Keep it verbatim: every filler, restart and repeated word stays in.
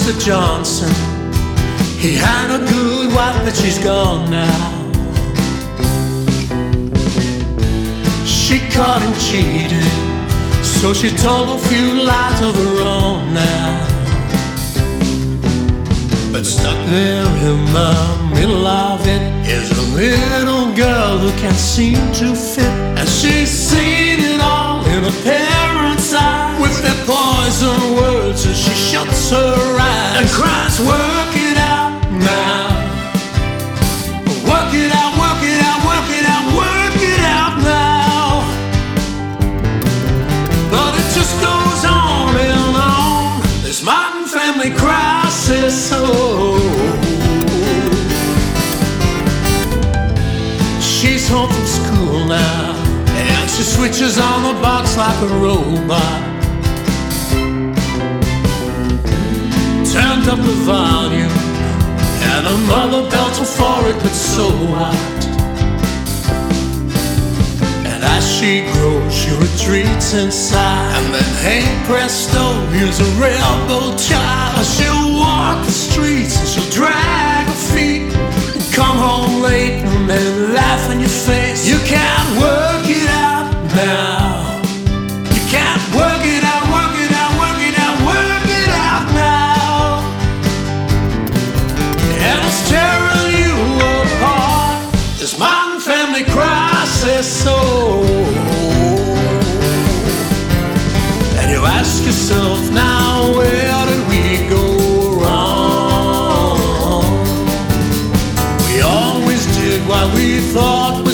Mister Johnson, he had a good wife, but she's gone now. She caught him cheating, so she told a few lies of her own now. But stuck there in the middle of it is a little girl who can't seem to fit. And she's seen it all in her parents' eyes, with their poison words as she shuts her eyes and cries, work it out now. Work it out, work it out, work it out, work it out now. But it just goes on and on, this modern family crisis. Oh, she's home from school now, and she switches on the box like a robot. Turned up the volume, and her mother belts her for it, but so what? And as she grows, she retreats inside, and then hey presto, here's a rebel child. She'll walk the streets and she'll drag her feet, and come home late and then laugh in your face. You can't work it out now. You can't work it out, work it out, work it out, work it out now. And it's tearing you apart, this modern family crisis. Oh, and you ask yourself now, where did we go wrong? We always did what we thought